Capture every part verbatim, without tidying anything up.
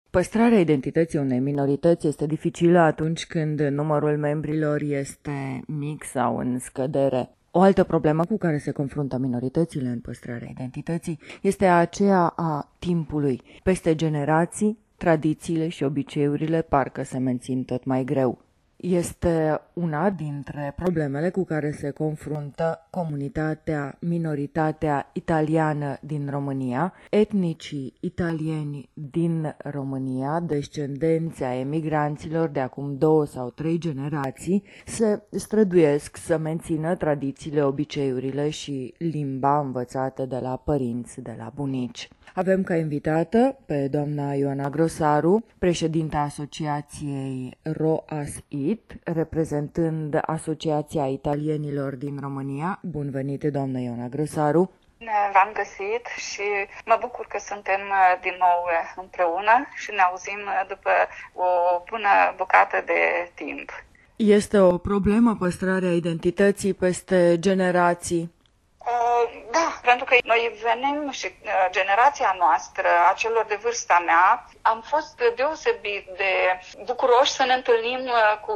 Păstrarea identității unei minorități este dificilă atunci când numărul membrilor este mic sau în scădere. O altă problemă cu care se confruntă minoritățile în păstrarea identității este aceea a timpului. Peste generații, tradițiile și obiceiurile parcă se mențin tot mai greu. Este una dintre problemele cu care se confruntă comunitatea, minoritatea italiană din România. Etnicii italieni din România, descendenți ai emigranților de acum două sau trei generații, se străduiesc să mențină tradițiile, obiceiurile și limba învățată de la părinți, de la bunici. Avem ca invitată pe doamna Ioana Grosaru, președinta Asociației ROAS-IT, reprezentând Asociația Italienilor din România. Bun venit, doamna Ioana Grosaru! V-am găsit și mă bucur că suntem din nou împreună și ne auzim după o bună bucată de timp. Este o problemă păstrarea identității peste generații? Da, pentru că noi venim și generația noastră, a celor de vârsta mea, am fost deosebit de bucuroși să ne întâlnim cu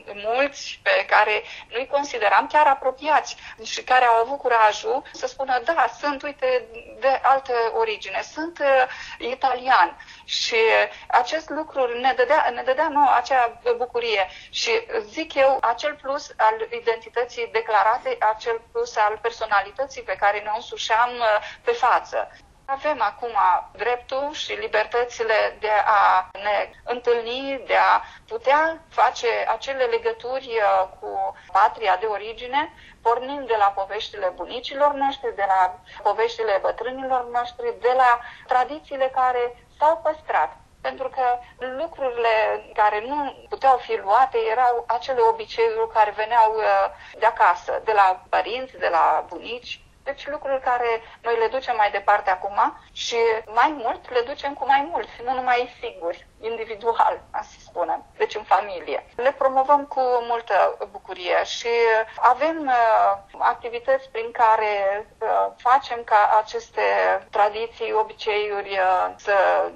mulți pe care noi consideram chiar apropiați și care au avut curajul să spună, da, sunt, uite, de altă origine, sunt italian. Și acest lucru ne dădea, ne dădea nouă acea bucurie și zic eu, acel plus al identității declarate, acel plus al personalității pe care ne însușeam pe față. Avem acum dreptul și libertățile de a ne întâlni, de a putea face acele legături cu patria de origine, pornind de la poveștile bunicilor noștri, de la poveștile bătrânilor noștri, de la tradițiile care s-au păstrat. Pentru că lucrurile care nu puteau fi luate erau acele obiceiuri care veneau de acasă, de la părinți, de la bunici. Deci lucruri care noi le ducem mai departe acum și mai mult le ducem cu mai mulți, nu numai singuri, individual, să spunem, deci în familie. Le promovăm cu multă bucurie și avem uh, activități prin care uh, facem ca aceste tradiții, obiceiuri uh, să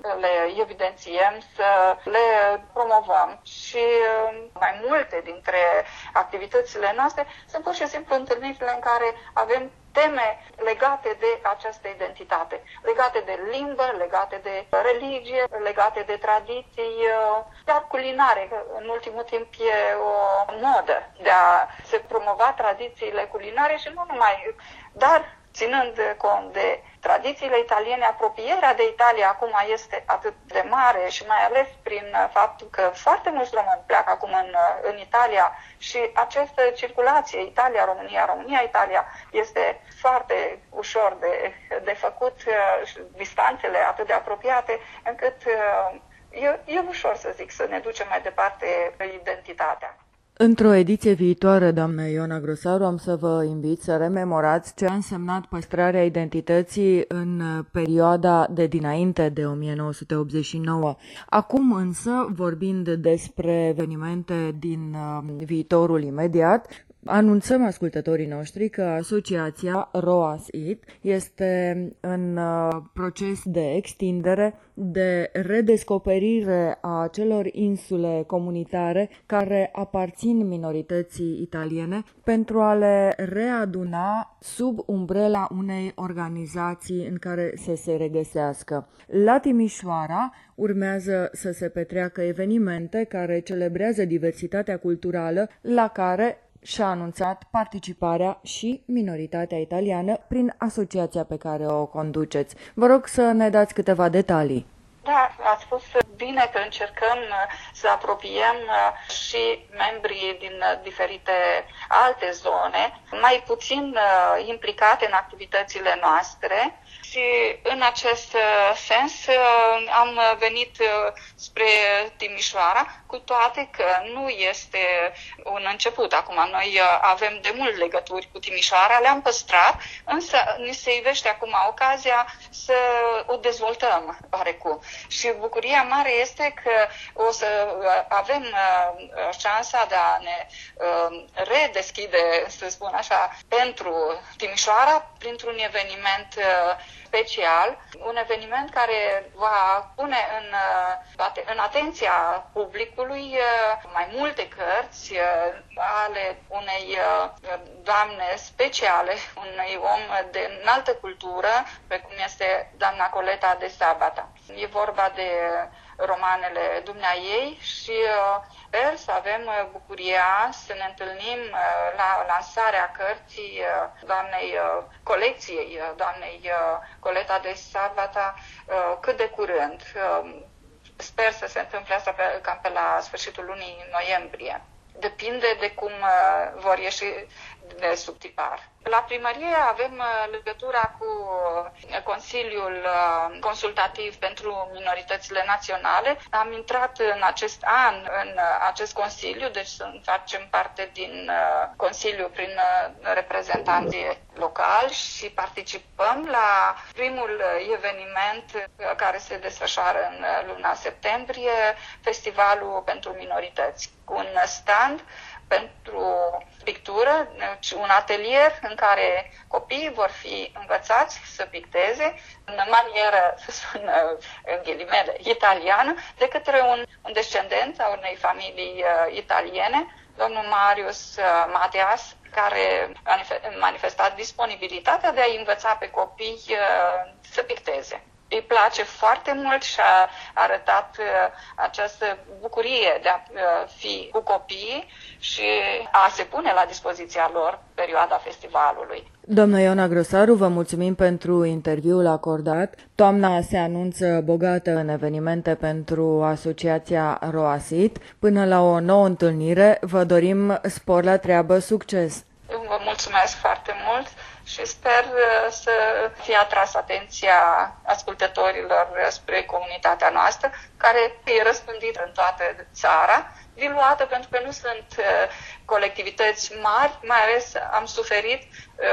le evidențiem, să le promovăm. Și uh, mai multe dintre activitățile noastre sunt pur și simplu întâlnirile în care avem teme legate de această identitate, legate de limbă, legate de religie, legate de tradiții, chiar culinare. În ultimul timp e o modă de a se promova tradițiile culinare și nu numai, dar ținând cont de tradițiile italiene, apropierea de Italia acum este atât de mare și mai ales prin faptul că foarte mulți români pleacă acum în, în Italia și această circulație Italia-România, România-Italia este foarte ușor de, de făcut, distanțele atât de apropiate, încât e, e ușor să zic să ne ducem mai departe identitatea. Într-o ediție viitoare, doamnă Ioana Grosaru, am să vă invit să rememorați ce a însemnat păstrarea identității în perioada de dinainte de o mie nouă sute optzeci și nouă. Acum însă, vorbind despre evenimente din viitorul imediat, anunțăm ascultătorii noștri că asociația ROAS-IT este în proces de extindere, de redescoperire a acelor insule comunitare care aparțin minorității italiene pentru a le readuna sub umbrela unei organizații în care să se regăsească. La Timișoara urmează să se petreacă evenimente care celebrează diversitatea culturală, la care și-a anunțat participarea și minoritatea italiană prin asociația pe care o conduceți. Vă rog să ne dați câteva detalii. Da, ați spus bine că încercăm să apropiem și membrii din diferite alte zone, mai puțin implicate în activitățile noastre. Și în acest sens am venit spre Timișoara, cu toate că nu este un început. Acum noi avem de mult legături cu Timișoara, le-am păstrat, însă ni se ivește acum ocazia să o dezvoltăm oarecum. Și bucuria mare este că o să avem șansa de a ne redeschide, să spun așa, pentru Timișoara, printr-un eveniment special, un eveniment care va pune în, în atenția publicului mai multe cărți ale unei doamne speciale, unui om de înaltă cultură, precum este doamna Coleta de Sabata. E vorba de romanele dumneaei și sper să avem bucuria să ne întâlnim la lansarea cărții doamnei colecției doamnei Coleta de Sabata cât de curând. Sper să se întâmple asta pe, cam pe la sfârșitul lunii noiembrie. Depinde de cum vor ieși de sub tipar. La primărie avem legătura cu Consiliul Consultativ pentru Minoritățile Naționale. Am intrat în acest an în acest consiliu, deci facem parte din consiliu prin reprezentanții locali și participăm la primul eveniment care se desfășoară în luna septembrie, Festivalul pentru Minorități, cu un stand pentru pictură, un atelier în care copiii vor fi învățați să picteze în manieră, să spun în ghilimele, italiană, de către un, un descendent a unei familii uh, italiene, domnul Marius uh, Mateas, care a manifestat disponibilitatea de a învăța pe copii uh, să picteze. Îi place foarte mult și a arătat uh, această bucurie de a uh, fi cu copiii și a se pune la dispoziția lor perioada festivalului. Doamna Iona Grosaru, vă mulțumim pentru interviul acordat. Toamna se anunță bogată în evenimente pentru Asociația Roasit. Până la o nouă întâlnire, vă dorim spor la treabă, succes! Vă mulțumesc foarte mult și sper să fie atras atenția ascultătorilor spre comunitatea noastră, care e răspândită în toată țara, diluată pentru că nu sunt colectivități mari, mai ales am suferit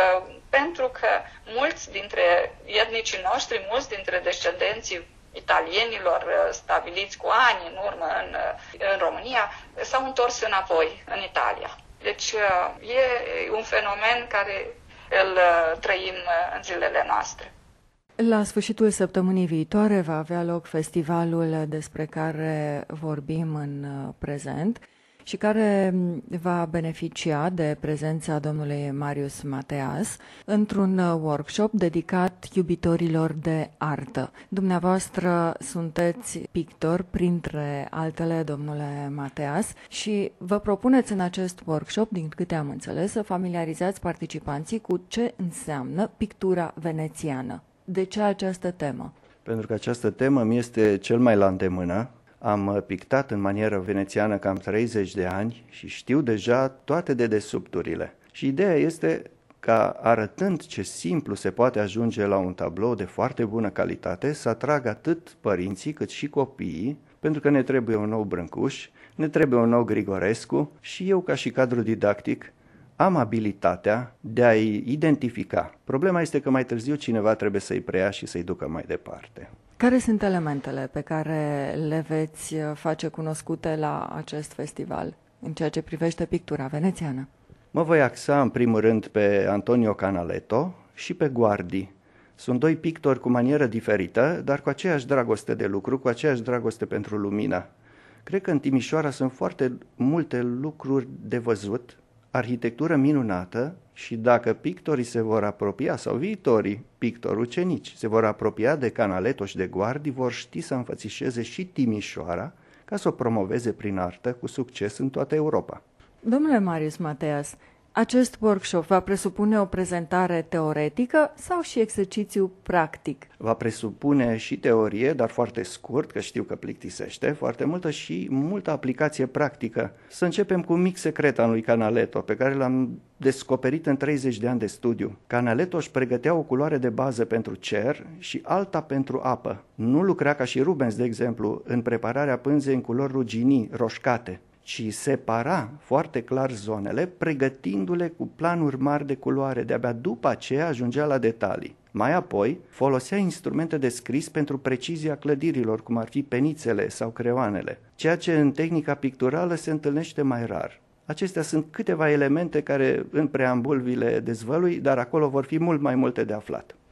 pentru că mulți dintre etnicii noștri, mulți dintre descendenții italienilor stabiliți cu ani în urmă în, în România, s-au întors înapoi în Italia. Deci e un fenomen care îl trăim în zilele noastre. La sfârșitul săptămânii viitoare va avea loc festivalul despre care vorbim în prezent și care va beneficia de prezența domnului Marius Mateas într-un workshop dedicat iubitorilor de artă. Dumneavoastră sunteți pictor, printre altele, domnule Mateas, și vă propuneți în acest workshop, din câte am înțeles, să familiarizați participanții cu ce înseamnă pictura venețiană. De ce această temă? Pentru că această temă mi este cel mai la îndemână. Am pictat în manieră venețiană cam treizeci de ani și știu deja toate dedesubturile. Și ideea este ca, arătând ce simplu se poate ajunge la un tablou de foarte bună calitate, să atragă atât părinții cât și copiii, pentru că ne trebuie un nou Brâncuș, ne trebuie un nou Grigorescu și eu, ca și cadru didactic, am abilitatea de a-i identifica. Problema este că mai târziu cineva trebuie să-i preia și să-i ducă mai departe. Care sunt elementele pe care le veți face cunoscute la acest festival în ceea ce privește pictura venețiană? Mă voi axa în primul rând pe Antonio Canaletto și pe Guardi. Sunt doi pictori cu manieră diferită, dar cu aceeași dragoste de lucru, cu aceeași dragoste pentru lumină. Cred că în Timișoara sunt foarte multe lucruri de văzut, arhitectură minunată și dacă pictorii se vor apropia, sau viitorii pictori ucenici se vor apropia de Canaletto și de Guardi, vor ști să înfățișeze și Timișoara ca să o promoveze prin artă cu succes în toată Europa. Domnule Marius Mateas, acest workshop va presupune o prezentare teoretică sau și exercițiu practic? Va presupune și teorie, dar foarte scurt, că știu că plictisește, foarte multă și multă aplicație practică. Să începem cu un mic secret al lui Canaletto, pe care l-am descoperit în treizeci de ani de studiu. Canaletto își pregătea o culoare de bază pentru cer și alta pentru apă. Nu lucra ca și Rubens, de exemplu, în prepararea pânzei în culori ruginii, roșcate, ci separa foarte clar zonele, pregătindu-le cu planuri mari de culoare. De-abia după aceea ajungea la detalii. Mai apoi, folosea instrumente de scris pentru precizia clădirilor, cum ar fi penițele sau creoanele, ceea ce în tehnica picturală se întâlnește mai rar. Acestea sunt câteva elemente care în preambul vi le dezvălui, dar acolo vor fi mult mai multe de aflat.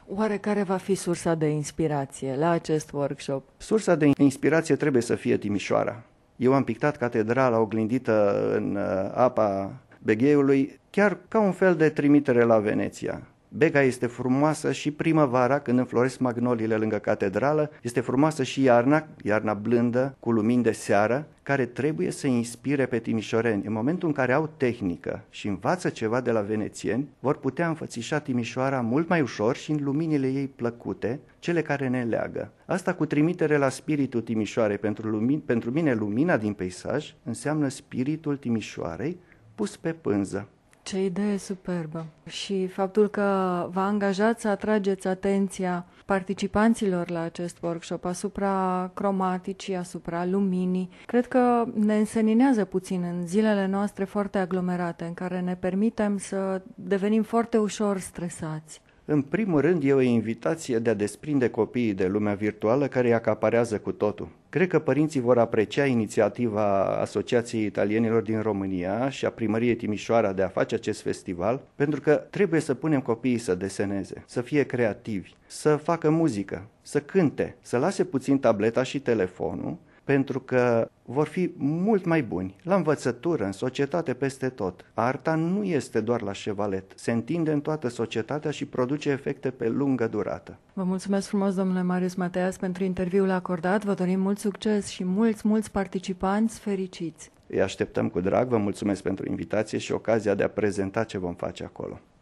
Oare care va fi sursa de inspirație la acest workshop? Sursa de inspirație trebuie să fie Timișoara. Eu am pictat catedrala oglindită în apa Begheiului, chiar ca un fel de trimitere la Veneția. Bega este frumoasă și primăvara, când înfloresc magnoliile lângă catedrală, este frumoasă și iarna, iarna blândă, cu lumini de seară, care trebuie să inspire pe timișoreni. În momentul în care au tehnică și învață ceva de la venețieni, vor putea înfățișa Timișoara mult mai ușor și în luminile ei plăcute, cele care ne leagă. Asta cu trimitere la spiritul Timișoarei. Pentru, lumin, pentru mine, lumina din peisaj înseamnă spiritul Timișoarei pus pe pânză. Ce idee superbă! Și faptul că vă angajați să atrageți atenția participanților la acest workshop asupra cromaticii, asupra luminii, cred că ne înseninează puțin în zilele noastre foarte aglomerate, în care ne permitem să devenim foarte ușor stresați. În primul rând, e o invitație de a desprinde copiii de lumea virtuală care îi acaparează cu totul. Cred că părinții vor aprecia inițiativa Asociației Italienilor din România și a Primăriei Timișoara de a face acest festival, pentru că trebuie să punem copiii să deseneze, să fie creativi, să facă muzică, să cânte, să lase puțin tableta și telefonul, pentru că vor fi mult mai buni la învățătură, în societate, peste tot. Arta nu este doar la șevalet, se întinde în toată societatea și produce efecte pe lungă durată. Vă mulțumesc frumos, domnule Marius Mateas, pentru interviul acordat. Vă dorim mult succes și mulți, mulți participanți fericiți. Îi așteptăm cu drag, vă mulțumesc pentru invitație și ocazia de a prezenta ce vom face acolo.